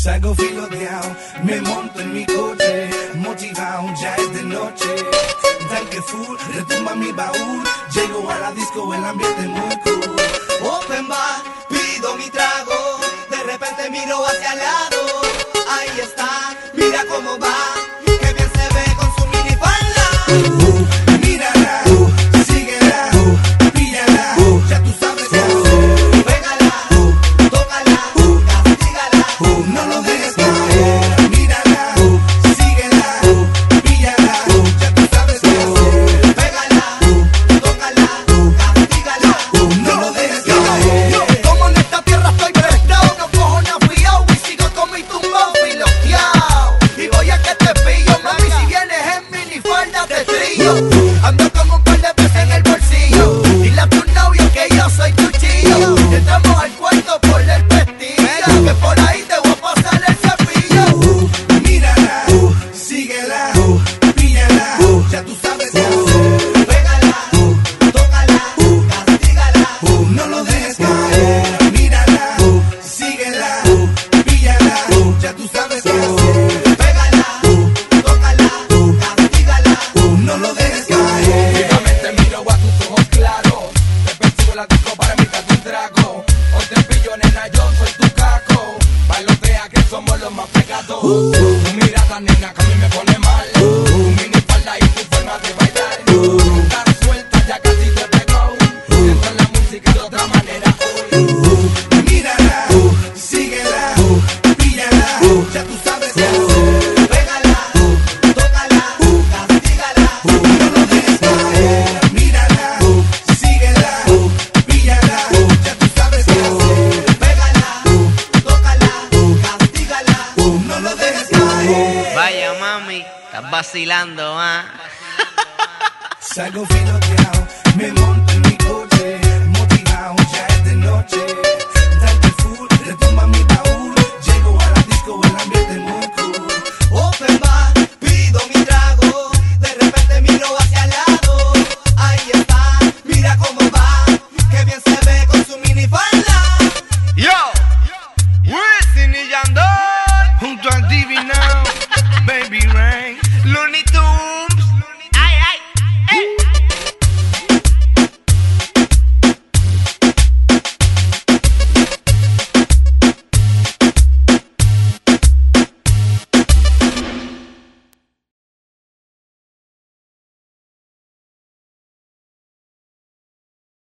Salgo filoteado, me monto en mi coche, motivado, ya es de noche. Tanque full, retumba mi baúl, llego a la disco, el ambiente muy cool. Open bar, pido mi trago, de repente miro hacia el lado. Ahí está, mira cómo va, que bien se ve con su minifalda. Mírala, síguela, píllala, ya tú sabes qué hacer. Pégala, tócala, castígala, No lo dejes caer. Mírala, síguela, píllala, ya tú sabes qué hacer. pégala, tócala, castígala. No lo dejes caer. Yo, como en esta tierra estoy prestado, no cojo nada fiao y sigo con mi tumbao piloteado. Y voy a que te pillo, mami, si vienes en minifalda te trillo. Ando con un par de pesos en el bolsillo. Dile a tu novio que yo soy tu chillo. Entramos al cuarto por el pestillo, que por ahí te voy a pasar el cepillo. Mírala, síguela, píllala, ya tú sabes qué hacer. Pégala, tócala, castígala. No lo dejes caer. Mírala, síguela, píllala, ya tú sabes qué hacer. Pégala, tócala, castígala. No lo dejes caer. Fijamente miro a tus ojos claros, te persigo la disco para invitarte un trago. Hoy te pillo, nena, yo soy tu caco. Bailotea que somos los más pegados. Tu mirada, nena, que a mí me pone mal. Tu minifalda y tu forma de bailar. Estás suelta, ya casi te pegó. Entra en la música de otra manera hoy. Mírala, síguela, píllala, ya tú sabes qué hacer. Pégala, tócala, castígala. No lo dejes caer. Mírala, síguela, píllala, ya tú sabes qué hacer. Pégala, tócala, castígala. No lo dejes caer. Vaya mami, estás vacilando, ah. Salgo filoteado, me monto